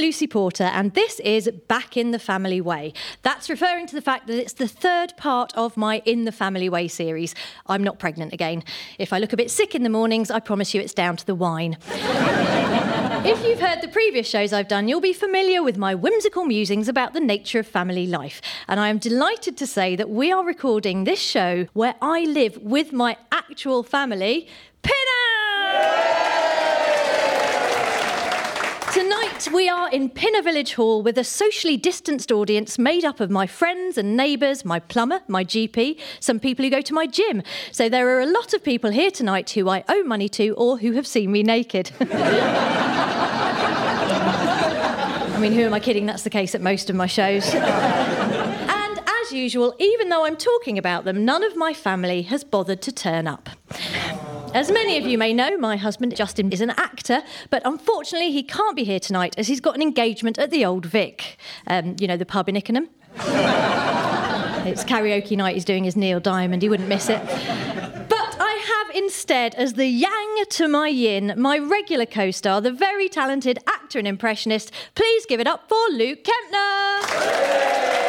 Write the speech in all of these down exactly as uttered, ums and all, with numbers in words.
Lucy Porter, and this is Back in the Family Way. That's referring to the fact that it's the third part of my In the Family Way series. I'm not pregnant again. If I look a bit sick in the mornings, I promise you it's down to the wine. If you've heard the previous shows I've done, you'll be familiar with my whimsical musings about the nature of family life. And I am delighted to say that we are recording this show where I live with my actual family, Pinner! Tonight we are in Pinner Village Hall with a socially distanced audience made up of my friends and neighbours, my plumber, my G P, some people who go to my gym. So there are a lot of people here tonight who I owe money to or who have seen me naked. I mean, who am I kidding? That's the case at most of my shows. And as usual, even though I'm talking about them, none of my family has bothered to turn up. As many of you may know, my husband Justin is an actor, but unfortunately he can't be here tonight as he's got an engagement at the Old Vic. Um, you know, the pub in Ickenham. It's karaoke night, he's doing his Neil Diamond, he wouldn't miss it. But I have instead, as the yang to my yin, my regular co-star, the very talented actor and impressionist. Please give it up for Luke Kempner.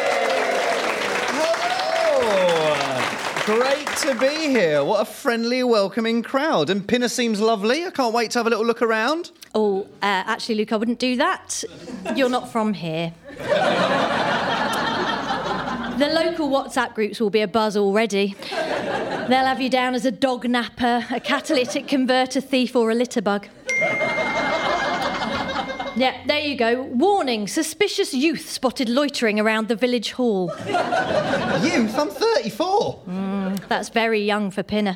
Great to be here. What a friendly, welcoming crowd. And Pinner seems lovely. I can't wait to have a little look around. Oh, uh, actually, Luke, I wouldn't do that. You're not from here. The local WhatsApp groups will be abuzz already. They'll have you down as a dog napper, a catalytic converter thief or a litter bug. Yeah, there you go. Warning, suspicious youth spotted loitering around the village hall. Youth? I'm thirty-four. Mm, that's very young for Pinner.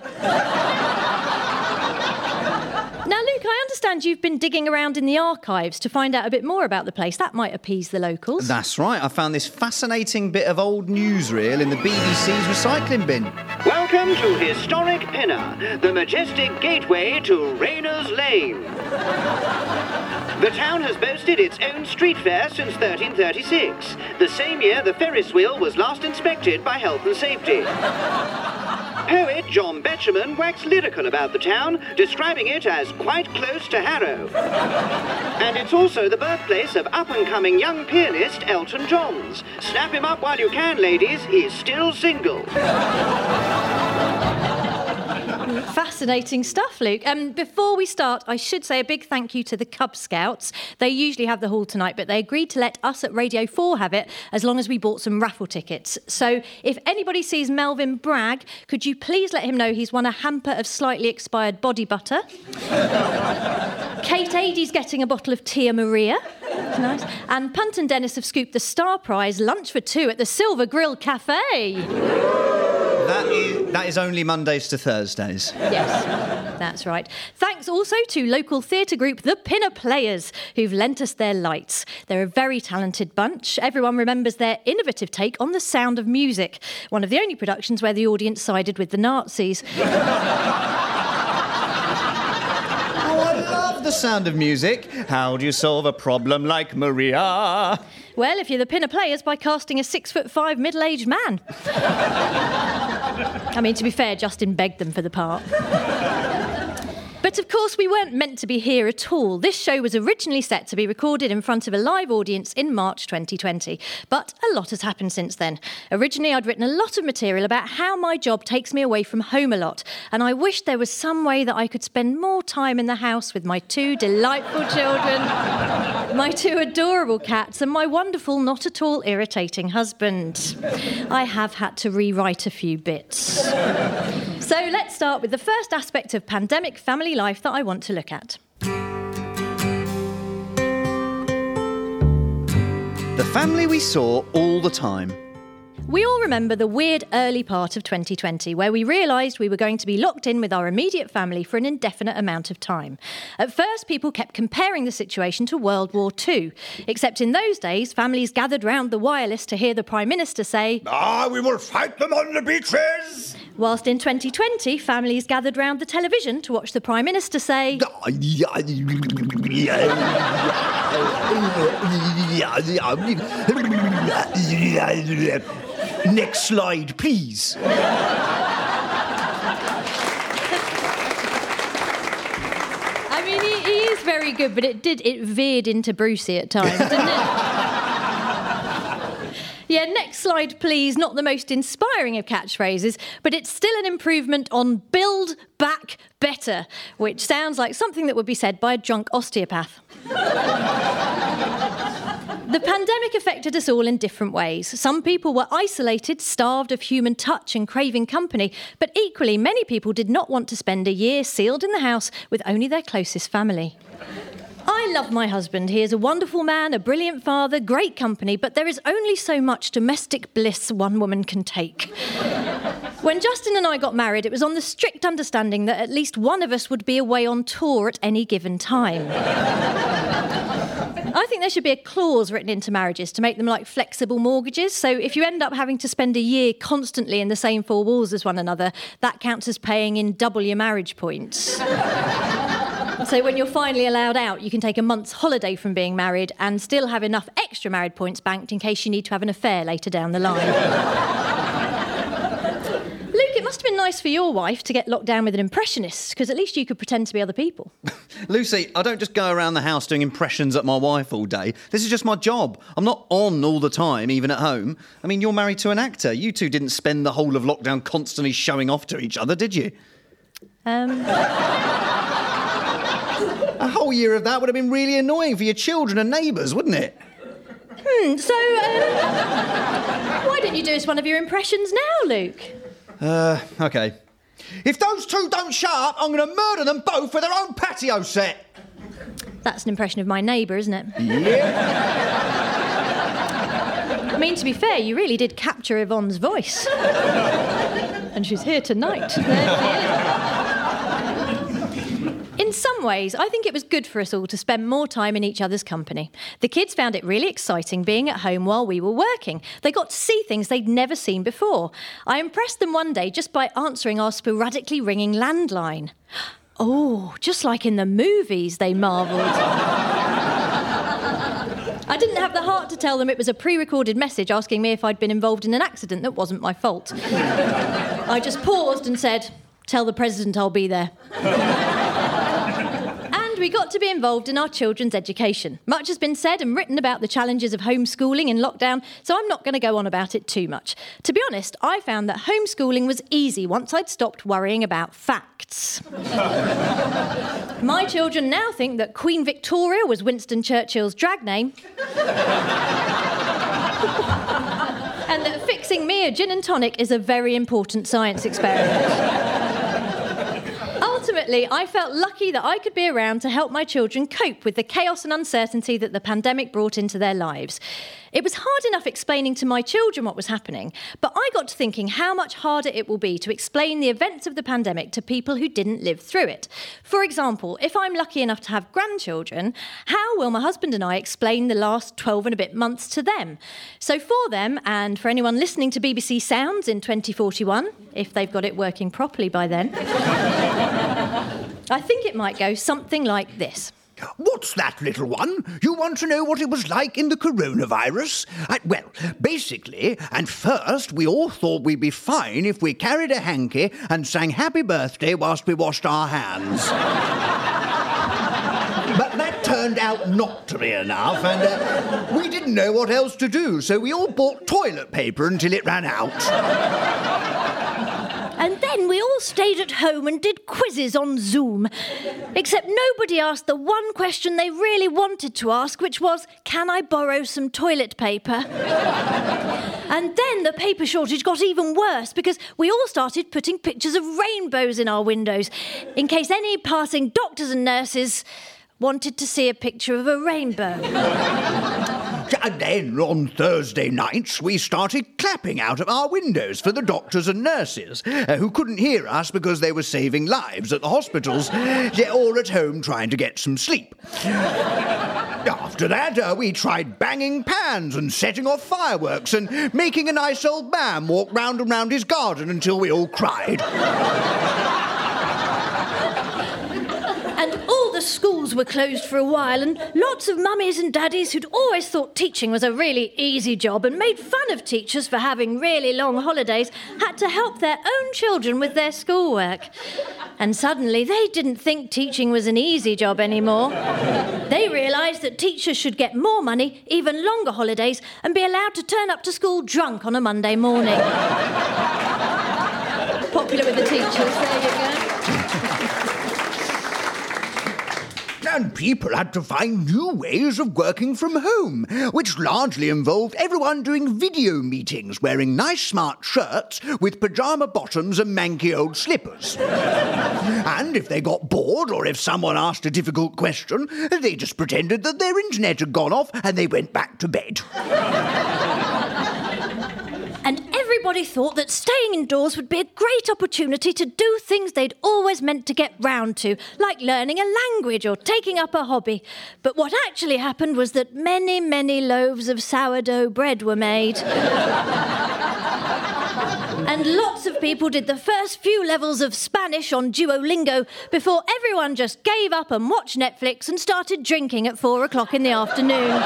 Now, Luke, I understand you've been digging around in the archives to find out a bit more about the place. That might appease the locals. That's right. I found this fascinating bit of old newsreel in the B B C's recycling bin. Welcome to historic Pinner, the majestic gateway to Rayners Lane. The town has boasted its own street fair since thirteen thirty-six, the same year the Ferris wheel was last inspected by Health and Safety. Poet John Betjeman waxed lyrical about the town, describing it as quite close to Harrow. And it's also the birthplace of up-and-coming young pianist Elton Johns. Snap him up while you can, ladies, he's still single. Fascinating stuff, Luke. Um, before we start, I should say a big thank you to the Cub Scouts. They usually have the hall tonight, but they agreed to let us at Radio four have it as long as we bought some raffle tickets. So if anybody sees Melvin Bragg, could you please let him know he's won a hamper of slightly expired body butter? Kate Adie's getting a bottle of Tia Maria. Nice. And Punt and Dennis have scooped the star prize lunch for two at the Silver Grill Cafe. That is, that is only Mondays to Thursdays. Yes, that's right. Thanks also to local theatre group The Pinner Players, who've lent us their lights. They're a very talented bunch. Everyone remembers their innovative take on The Sound of Music, one of the only productions where the audience sided with the Nazis. The Sound of Music. How do you solve a problem like Maria? Well, if you're the Pinner Players, by casting a six foot five middle-aged man. I mean, to be fair, Justin begged them for the part. But of course, we weren't meant to be here at all. This show was originally set to be recorded in front of a live audience in March twenty twenty. But a lot has happened since then. Originally, I'd written a lot of material about how my job takes me away from home a lot. And I wished there was some way that I could spend more time in the house with my two delightful children, my two adorable cats, and my wonderful, not at all irritating husband. I have had to rewrite a few bits. So let's start with the first aspect of pandemic family life that I want to look at. The family we saw all the time. We all remember the weird early part of twenty twenty where we realised we were going to be locked in with our immediate family for an indefinite amount of time. At first, people kept comparing the situation to World War Two, except in those days, families gathered round the wireless to hear the Prime Minister say, "Ah, we will fight them on the beaches!" Whilst in twenty twenty, families gathered round the television to watch the Prime Minister say, "Next slide, please." I mean, he, he is very very good, but it did, it veered into Brucey at times, didn't it? Yeah, next slide, please. Not the most inspiring of catchphrases, but it's still an improvement on Build Back Better, which sounds like something that would be said by a drunk osteopath. The pandemic affected us all in different ways. Some people were isolated, starved of human touch and craving company, but equally many people did not want to spend a year sealed in the house with only their closest family. I love my husband. He is a wonderful man, a brilliant father, great company, but there is only so much domestic bliss one woman can take. When Justin and I got married, it was on the strict understanding that at least one of us would be away on tour at any given time. I think there should be a clause written into marriages to make them like flexible mortgages. So if you end up having to spend a year constantly in the same four walls as one another, that counts as paying in double your marriage points. So when you're finally allowed out, you can take a month's holiday from being married and still have enough extra married points banked in case you need to have an affair later down the line. Luke, it must have been nice for your wife to get locked down with an impressionist, because at least you could pretend to be other people. Lucy, I don't just go around the house doing impressions at my wife all day. This is just my job. I'm not on all the time, even at home. I mean, you're married to an actor. You two didn't spend the whole of lockdown constantly showing off to each other, did you? Um... A whole year of that would have been really annoying for your children and neighbours, wouldn't it? Hmm, so, um, why don't you do us one of your impressions now, Luke? Uh, OK. If those two don't shut up, I'm going to murder them both for their own patio set. That's an impression of my neighbour, isn't it? Yeah. I mean, to be fair, you really did capture Yvonne's voice. And she's here tonight. In some ways, I think it was good for us all to spend more time in each other's company. The kids found it really exciting being at home while we were working. They got to see things they'd never seen before. I impressed them one day just by answering our sporadically ringing landline. Oh, just like in the movies, they marvelled. I didn't have the heart to tell them it was a pre-recorded message asking me if I'd been involved in an accident that wasn't my fault. I just paused and said, "Tell the president I'll be there." We got to be involved in our children's education. Much has been said and written about the challenges of homeschooling in lockdown, so I'm not going to go on about it too much. To be honest, I found that homeschooling was easy once I'd stopped worrying about facts. My children now think that Queen Victoria was Winston Churchill's drag name. And that fixing me a gin and tonic is a very important science experiment. Ultimately, I felt lucky that I could be around to help my children cope with the chaos and uncertainty that the pandemic brought into their lives. It was hard enough explaining to my children what was happening, but I got to thinking how much harder it will be to explain the events of the pandemic to people who didn't live through it. For example, if I'm lucky enough to have grandchildren, how will my husband and I explain the last twelve and a bit months to them? So for them, and for anyone listening to B B C Sounds in twenty forty-one, if they've got it working properly by then, I think it might go something like this. What's that, little one? You want to know what it was like in the coronavirus? Uh, well, basically, at first, we all thought we'd be fine if we carried a hanky and sang happy birthday whilst we washed our hands. But that turned out not to be enough, and uh, we didn't know what else to do, so we all bought toilet paper until it ran out. And then we all stayed at home and did quizzes on Zoom. Except nobody asked the one question they really wanted to ask, which was, can I borrow some toilet paper? And then the paper shortage got even worse because we all started putting pictures of rainbows in our windows in case any passing doctors and nurses wanted to see a picture of a rainbow. And then, on Thursday nights, we started clapping out of our windows for the doctors and nurses, uh, who couldn't hear us because they were saving lives at the hospitals, or at home trying to get some sleep. After that, uh, we tried banging pans and setting off fireworks and making a nice old man walk round and round his garden until we all cried. And all the schools were closed for a while, and lots of mummies and daddies who'd always thought teaching was a really easy job and made fun of teachers for having really long holidays had to help their own children with their schoolwork. And suddenly they didn't think teaching was an easy job anymore. They realised that teachers should get more money, even longer holidays, and be allowed to turn up to school drunk on a Monday morning. Popular with the teachers, there you go. And people had to find new ways of working from home, which largely involved everyone doing video meetings wearing nice smart shirts with pyjama bottoms and manky old slippers. And if they got bored or if someone asked a difficult question, they just pretended that their internet had gone off and they went back to bed. And everybody thought that staying indoors would be a great opportunity to do things they'd always meant to get round to, like learning a language or taking up a hobby. But what actually happened was that many, many loaves of sourdough bread were made. And lots of people did the first few levels of Spanish on Duolingo before everyone just gave up and watched Netflix and started drinking at four o'clock in the afternoon.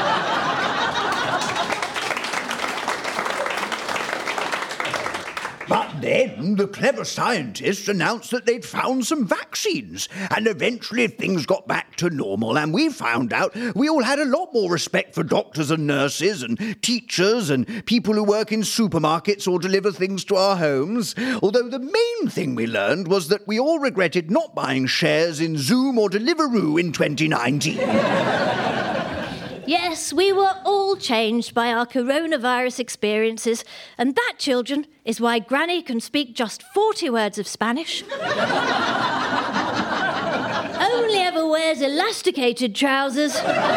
But then the clever scientists announced that they'd found some vaccines, and eventually things got back to normal, and we found out we all had a lot more respect for doctors and nurses and teachers and people who work in supermarkets or deliver things to our homes. Although the main thing we learned was that we all regretted not buying shares in Zoom or Deliveroo in twenty nineteen. Yes, we were all changed by our coronavirus experiences, and that, children, is why Granny can speak just forty words of Spanish, only ever wears elasticated trousers,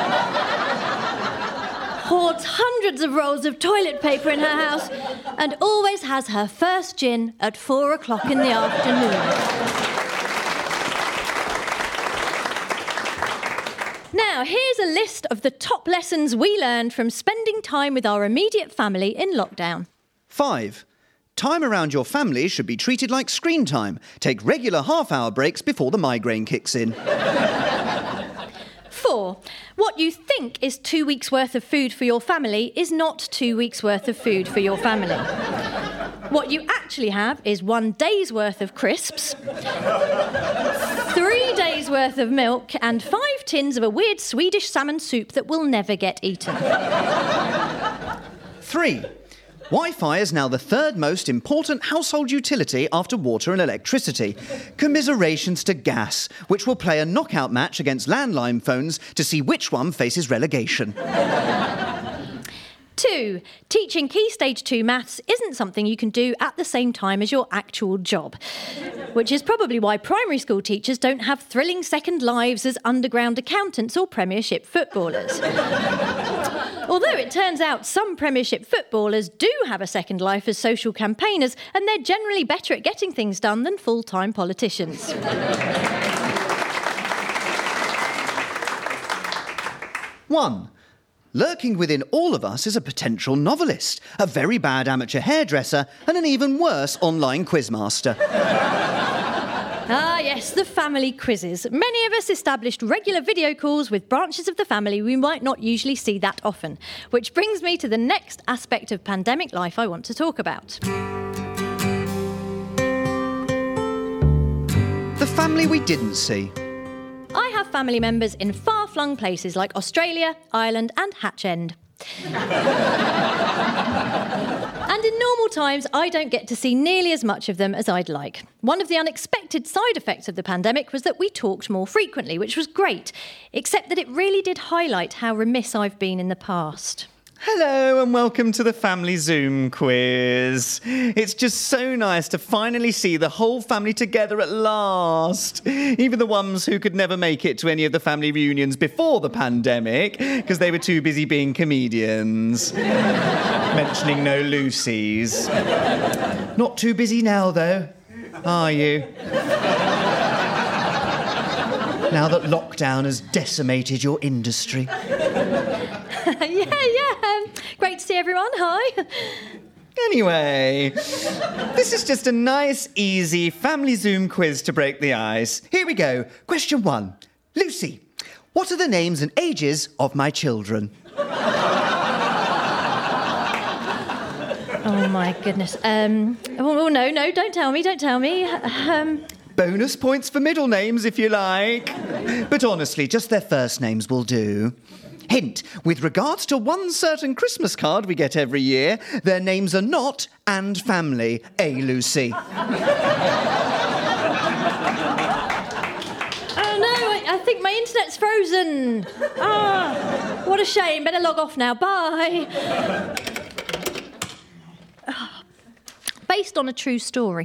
hoards hundreds of rolls of toilet paper in her house, and always has her first gin at four o'clock in the afternoon. Now, here's a list of the top lessons we learned from spending time with our immediate family in lockdown. Five. Time around your family should be treated like screen time. Take regular half-hour breaks before the migraine kicks in. Four. What you think is two weeks' worth of food for your family is not two weeks' worth of food for your family. What you actually have is one day's worth of crisps, three days' worth of milk, and five tins of a weird Swedish salmon soup that will never get eaten. Three. Wi-Fi is now the third most important household utility after water and electricity. Commiserations to gas, which will play a knockout match against landline phones to see which one faces relegation. Two, teaching Key Stage two maths isn't something you can do at the same time as your actual job, which is probably why primary school teachers don't have thrilling second lives as underground accountants or Premiership footballers. Although it turns out some Premiership footballers do have a second life as social campaigners, and they're generally better at getting things done than full-time politicians. One. Lurking within all of us is a potential novelist, a very bad amateur hairdresser, and an even worse online quizmaster. Ah, yes, the family quizzes. Many of us established regular video calls with branches of the family we might not usually see that often, which brings me to the next aspect of pandemic life I want to talk about. The family we didn't see. I have family members in far-flung places like Australia, Ireland and Hatch End. And in normal times, I don't get to see nearly as much of them as I'd like. One of the unexpected side effects of the pandemic was that we talked more frequently, which was great, except that it really did highlight how remiss I've been in the past. Hello and welcome to the Family Zoom quiz. It's just so nice to finally see the whole family together at last. Even the ones who could never make it to any of the family reunions before the pandemic because they were too busy being comedians. Mentioning no Lucy's. Not too busy now, though, are you? Now that lockdown has decimated your industry. yeah, yeah. Um, great to see everyone. Hi. Anyway, this is just a nice, easy family Zoom quiz to break the ice. Here we go. Question one. Lucy, what are the names and ages of my children? Oh, my goodness. Um, oh, oh, no, no, don't tell me, don't tell me. Um, Bonus points for middle names, if you like. But honestly, just their first names will do. Hint, with regards to one certain Christmas card we get every year, their names are not and family. Eh, Lucy? Oh, no, I, I think my internet's frozen. Ah, what a shame. Better log off now. Bye. Ah, based on a true story.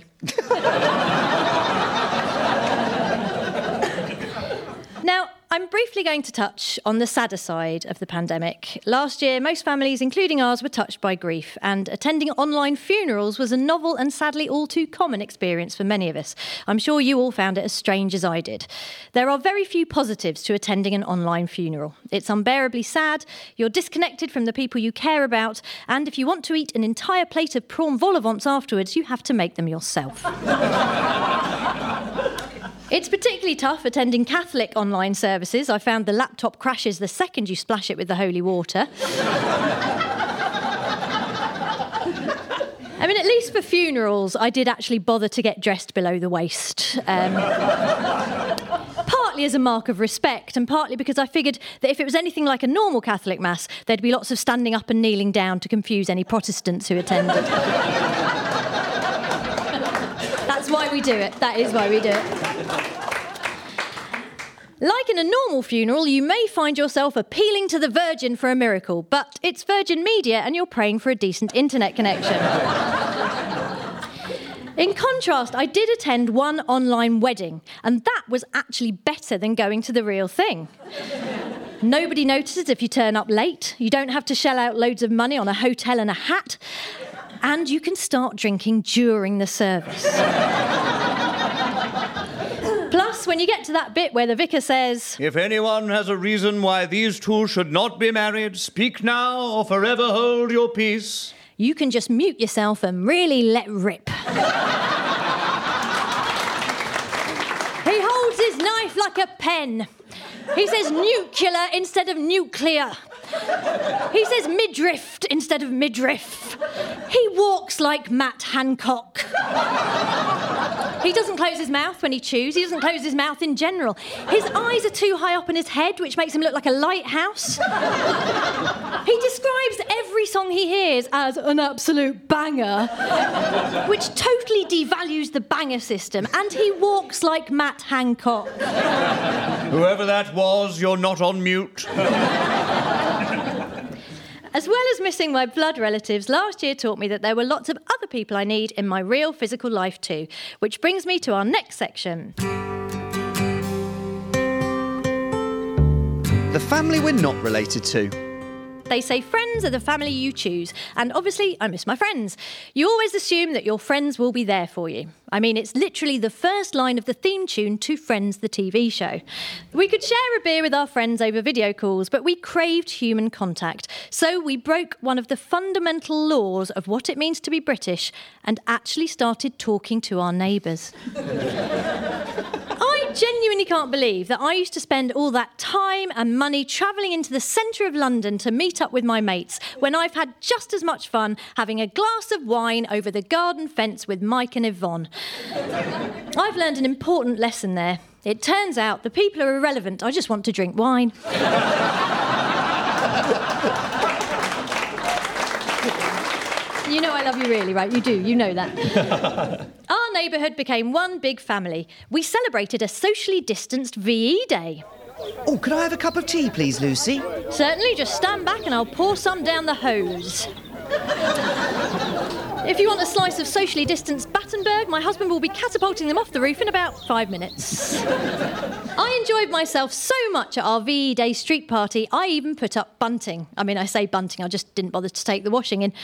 Now, I'm briefly going to touch on the sadder side of the pandemic. Last year, most families, including ours, were touched by grief, and attending online funerals was a novel and sadly all too common experience for many of us. I'm sure you all found it as strange as I did. There are very few positives to attending an online funeral. It's unbearably sad, you're disconnected from the people you care about, and if you want to eat an entire plate of prawn vol au vents afterwards, you have to make them yourself. It's particularly tough attending Catholic online services. I found the laptop crashes the second you splash it with the holy water. I mean, at least for funerals, I did actually bother to get dressed below the waist. Um, partly as a mark of respect, and partly because I figured that if it was anything like a normal Catholic Mass, there'd be lots of standing up and kneeling down to confuse any Protestants who attended. That's why we do it. That is why we do it. Like in a normal funeral, you may find yourself appealing to the Virgin for a miracle, but it's Virgin Media and you're praying for a decent internet connection. In contrast, I did attend one online wedding, and that was actually better than going to the real thing. Nobody notices if you turn up late, you don't have to shell out loads of money on a hotel and a hat, and you can start drinking during the service. Plus, when you get to that bit where the vicar says, "If anyone has a reason why these two should not be married, speak now or forever hold your peace," you can just mute yourself and really let rip. He holds his knife like a pen. He says nuclear instead of nuclear. He says midriff instead of midriff. He walks like Matt Hancock. He doesn't close his mouth when he chews. He doesn't close his mouth in general. His eyes are too high up on his head, which makes him look like a lighthouse. He describes every song he hears as an absolute banger, which totally devalues the banger system, and he walks like Matt Hancock. Whoever that was, you're not on mute. As well as missing my blood relatives, last year taught me that there were lots of other people I need in my real physical life too, which brings me to our next section. The family we're not related to. They say friends are the family you choose, and obviously I miss my friends. You always assume that your friends will be there for you. I mean, it's literally the first line of the theme tune to Friends, the T V show. We could share a beer with our friends over video calls, but we craved human contact. So we broke one of the fundamental laws of what it means to be British and actually started talking to our neighbours. I genuinely can't believe that I used to spend all that time and money travelling into the centre of London to meet up with my mates when I've had just as much fun having a glass of wine over the garden fence with Mike and Yvonne. I've learned an important lesson there. It turns out the people are irrelevant. I just want to drink wine. You know I love you really, right? You do, you know that. Our neighbourhood became one big family. We celebrated a socially distanced V E Day. Oh, could I have a cup of tea, please, Lucy? Certainly, just stand back and I'll pour some down the hose. If you want a slice of socially distanced Battenberg, my husband will be catapulting them off the roof in about five minutes. I enjoyed myself so much at our V E Day street party, I even put up bunting. I mean, I say bunting, I just didn't bother to take the washing in.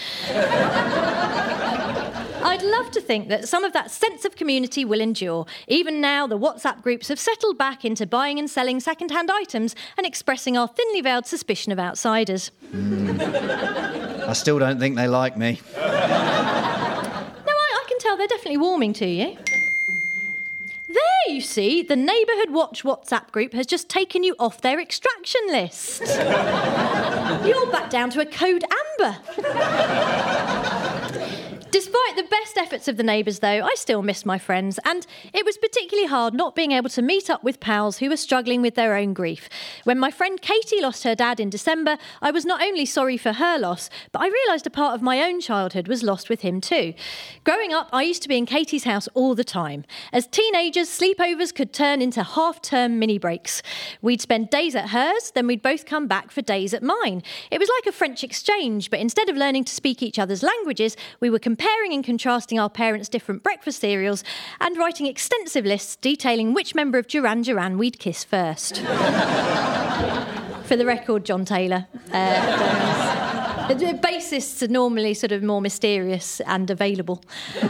I'd love to think that some of that sense of community will endure. Even now, the WhatsApp groups have settled back into buying and selling second-hand items and expressing our thinly veiled suspicion of outsiders. Mm. I still don't think they like me. No, I, I can tell they're definitely warming to you. There, you see, the Neighbourhood Watch WhatsApp group has just taken you off their extraction list. You're back down to a code amber. Despite Despite the best efforts of the neighbours, though, I still miss my friends, and it was particularly hard not being able to meet up with pals who were struggling with their own grief. When my friend Katie lost her dad in December, I was not only sorry for her loss, but I realised a part of my own childhood was lost with him too. Growing up, I used to be in Katie's house all the time. As teenagers, sleepovers could turn into half-term mini-breaks. We'd spend days at hers, then we'd both come back for days at mine. It was like a French exchange, but instead of learning to speak each other's languages, we were comparing and contrasting our parents' different breakfast cereals and writing extensive lists detailing which member of Duran Duran we'd kiss first. For the record, John Taylor. Uh, the bassists are normally sort of more mysterious and available.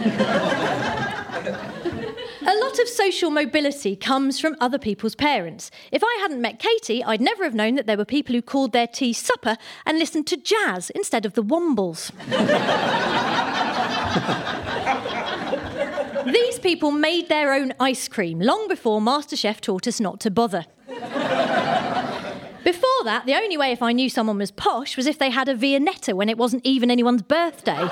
A lot of social mobility comes from other people's parents. If I hadn't met Katie, I'd never have known that there were people who called their tea supper and listened to jazz instead of the Wombles. These people made their own ice cream long before MasterChef taught us not to bother. Before that, the only way if I knew someone was posh was if they had a Viennetta when it wasn't even anyone's birthday.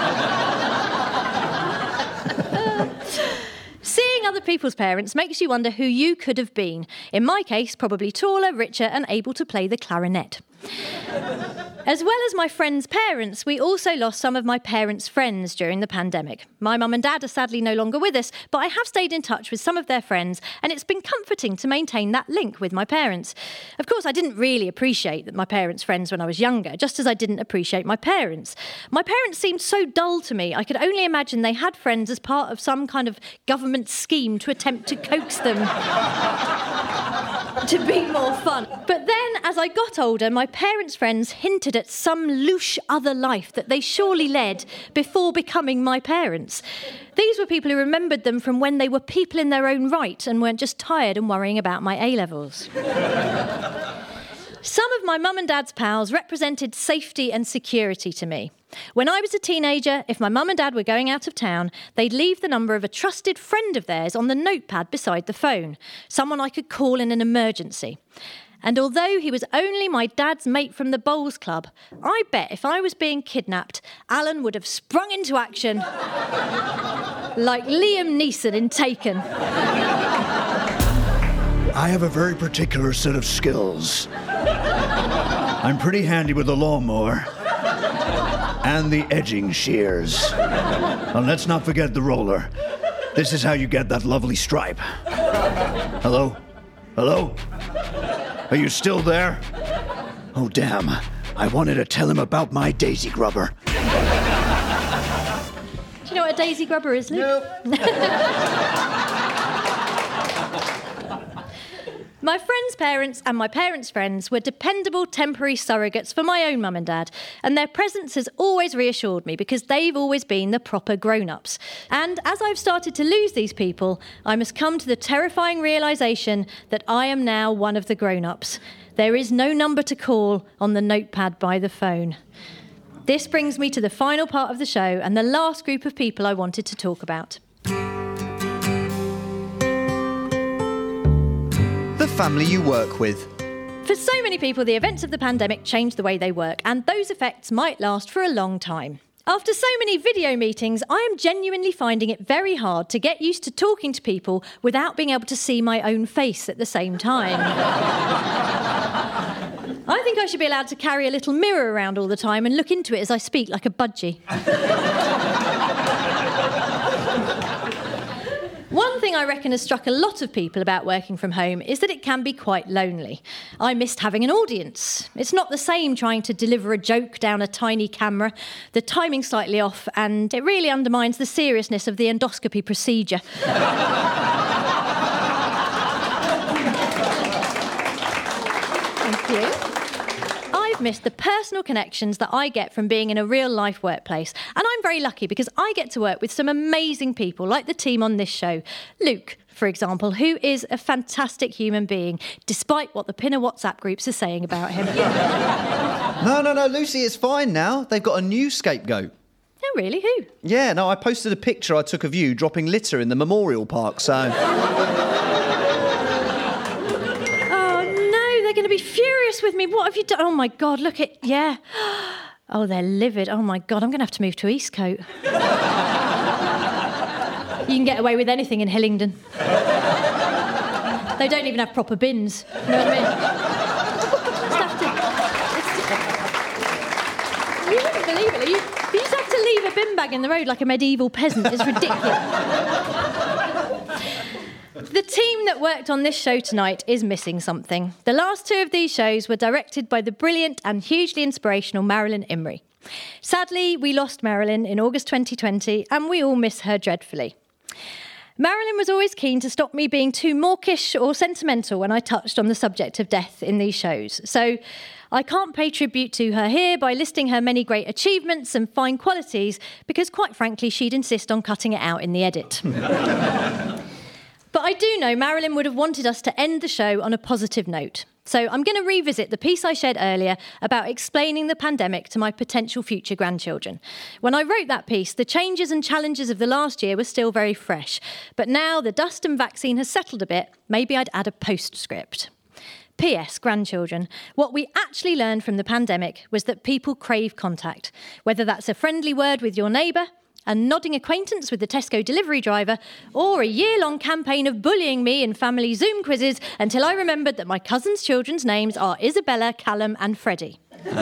Seeing other people's parents makes you wonder who you could have been. In my case, probably taller, richer, and able to play the clarinet. As well as my friends' parents, we also lost some of my parents' friends during the pandemic. My mum and dad are sadly no longer with us, but I have stayed in touch with some of their friends, and it's been comforting to maintain that link with my parents. Of course, I didn't really appreciate my parents' friends when I was younger, just as I didn't appreciate my parents. My parents seemed so dull to me, I could only imagine they had friends as part of some kind of government scheme to attempt to coax them to be more fun. But then, as I got older, my parents' friends hinted at some louche other life that they surely led before becoming my parents. These were people who remembered them from when they were people in their own right and weren't just tired and worrying about my A-levels. Some of my mum and dad's pals represented safety and security to me. When I was a teenager, if my mum and dad were going out of town, they'd leave the number of a trusted friend of theirs on the notepad beside the phone, someone I could call in an emergency. And although he was only my dad's mate from the bowls club, I bet if I was being kidnapped, Alan would have sprung into action like Liam Neeson in Taken. I have a very particular set of skills. I'm pretty handy with the lawnmower and the edging shears. And let's not forget the roller. This is how you get that lovely stripe. Hello? Hello? Are you still there? Oh, damn. I wanted to tell him about my daisy grubber. Do you know what a daisy grubber is, Luke? Nope. My friends' parents and my parents' friends were dependable temporary surrogates for my own mum and dad, and their presence has always reassured me because they've always been the proper grown-ups. And as I've started to lose these people, I must come to the terrifying realisation that I am now one of the grown-ups. There is no number to call on the notepad by the phone. This brings me to the final part of the show and the last group of people I wanted to talk about. The family you work with. For so many people, the events of the pandemic changed the way they work, and those effects might last for a long time. After so many video meetings, I am genuinely finding it very hard to get used to talking to people without being able to see my own face at the same time. I think I should be allowed to carry a little mirror around all the time and look into it as I speak like a budgie. One thing I reckon has struck a lot of people about working from home is that it can be quite lonely. I missed having an audience. It's not the same trying to deliver a joke down a tiny camera, the timing's slightly off, and it really undermines the seriousness of the endoscopy procedure. Thank you. I've missed the personal connections that I get from being in a real-life workplace. And I'm very lucky because I get to work with some amazing people, like the team on this show. Luke, for example, who is a fantastic human being, despite what the Pinner WhatsApp groups are saying about him. No, no, no, Lucy, it's fine now. They've got a new scapegoat. Oh, really? Who? Yeah, no, I posted a picture I took of you dropping litter in the memorial park, so... Going to be furious with me. What have you done? Oh my God, look at, yeah. Oh, they're livid. Oh, my God, I'm going to have to move to Eastcote. You can get away with anything in Hillingdon. They don't even have proper bins. You know what I mean? Just have to, you wouldn't believe it. You, you just have to leave a bin bag in the road like a medieval peasant. It's ridiculous. The team that worked on this show tonight is missing something. The last two of these shows were directed by the brilliant and hugely inspirational Marilyn Imrie. Sadly, we lost Marilyn in August twenty twenty, and we all miss her dreadfully. Marilyn was always keen to stop me being too mawkish or sentimental when I touched on the subject of death in these shows. So I can't pay tribute to her here by listing her many great achievements and fine qualities, because quite frankly, she'd insist on cutting it out in the edit. But I do know Marilyn would have wanted us to end the show on a positive note. So I'm going to revisit the piece I shared earlier about explaining the pandemic to my potential future grandchildren. When I wrote that piece, the changes and challenges of the last year were still very fresh. But now the dust and vaccine has settled a bit, maybe I'd add a postscript. P S Grandchildren, what we actually learned from the pandemic was that people crave contact, whether that's a friendly word with your neighbour, a nodding acquaintance with the Tesco delivery driver, or a year-long campaign of bullying me in family Zoom quizzes until I remembered that my cousins' children's names are Isabella, Callum and Freddie.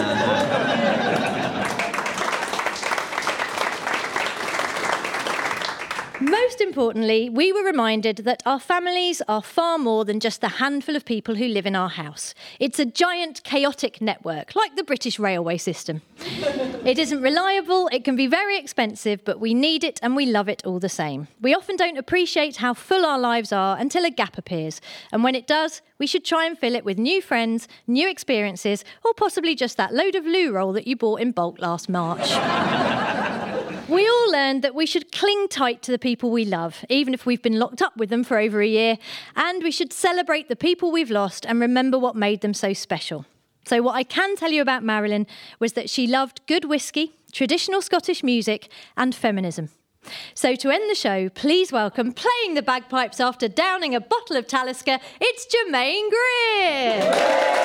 Most importantly, we were reminded that our families are far more than just the handful of people who live in our house. It's a giant, chaotic network, like the British railway system. It isn't reliable, it can be very expensive, but we need it and we love it all the same. We often don't appreciate how full our lives are until a gap appears. And when it does, we should try and fill it with new friends, new experiences, or possibly just that load of loo roll that you bought in bulk last March. We all learned that we should cling tight to the people we love, even if we've been locked up with them for over a year, and we should celebrate the people we've lost and remember what made them so special. So what I can tell you about Marilyn was that she loved good whiskey, traditional Scottish music, and feminism. So to end the show, please welcome, playing the bagpipes after downing a bottle of Talisker, it's Germaine Greer!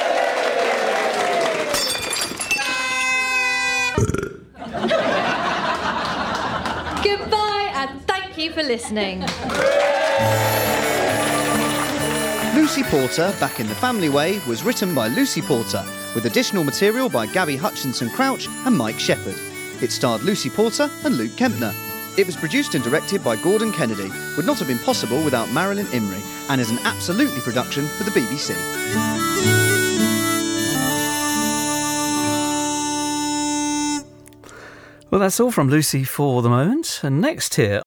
Goodbye and thank you for listening. Lucy Porter, Back in the Family Way, was written by Lucy Porter, with additional material by Gabby Hutchinson Crouch and Mike Shepherd. It starred Lucy Porter and Luke Kempner. It was produced and directed by Gordon Kennedy, would not have been possible without Marilyn Imrie, and is an absolutely production for the B B C. Well, that's all from Lucy for the moment. And next here